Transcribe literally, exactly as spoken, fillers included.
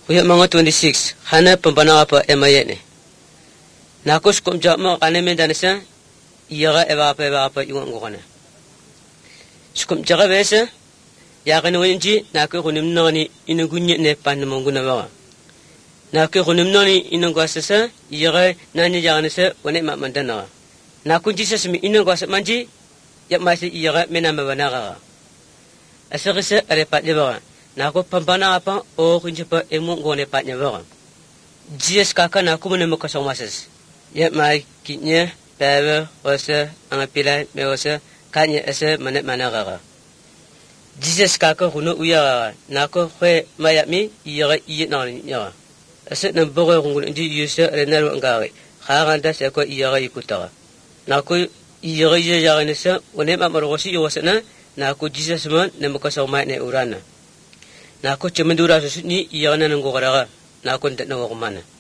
Uyat mga twenty-six, hana pambana apa emayet ne. Nakos kum jama kane men danasa, iyaga eba apa eba apa iwan ngokana. Skum jaga besa, ya kane wenji nakwe kunim nani inugunye ne pan monguna baga. Nakwe kunim nani inungwasasa, iyaga nani jaganasa wane mak mandana. Nakun jisas mi inungwasa manji, yak masih iyaga menama banaga. Asakisa arepat baga. Naku pambana apa o kunjapa emu ngone patnya baga. Jis kaka naku menemu kosong masas. Ya mai kitnya bebe osa angapila me osa kanya ese manet managa. Jis kaka kuno uya naku kwe mayami iya iya nani ya. Ese nambogo kungun ndi yusa renaru ngari. Khaganda se ko iya ikuta. Naku iya iya jaganesa one mamorosi yosana naku jis man nemu kosong mai ne urana. Naku cemendura susut ni iya na nanggo karaga. Naku ndak nawa kumana.